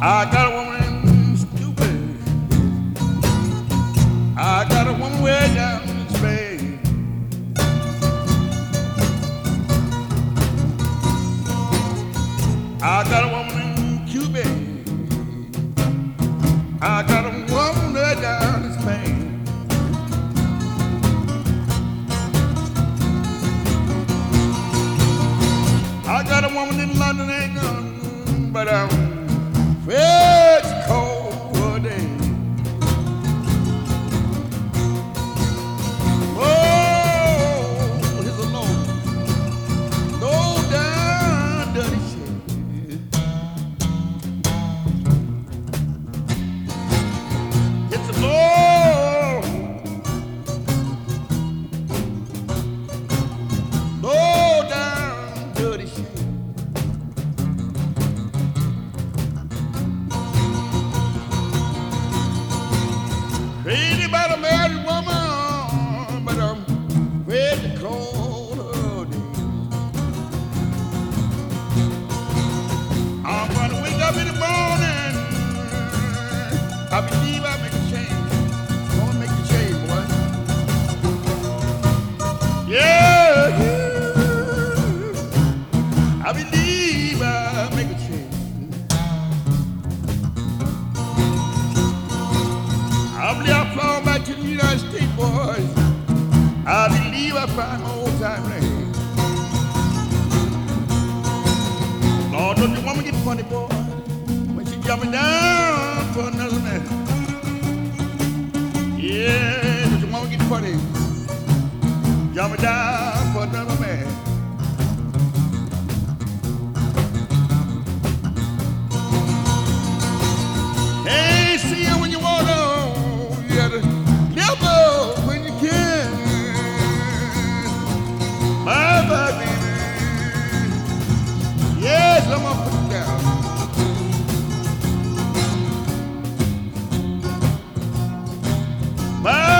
I got a woman stupid. I got a woman way down in Spain. I got a woman in Cuba. I got a woman way down in Spain. I got a woman in London, England, but I'm it's cold day. Oh, here's a low down dirty shit. It's a low down dirty shit. Crazy about a married woman, but I'm ready to call her day. I'm gonna wake up in the morning. I believe I make a change. Gonna make a change, boy. Yeah, I believe I make a change. I believe I'll fall back to the United States, boys. I believe I find my old time land. Lord, don't you want me to get funny, boy? When she jumping down for another man. Yeah, don't you want me to get funny? Jumping down for another man. Hey, see you when you want to. You gotta live when you can. Bye, baby. Yes, I'm gonna put it down. Bye.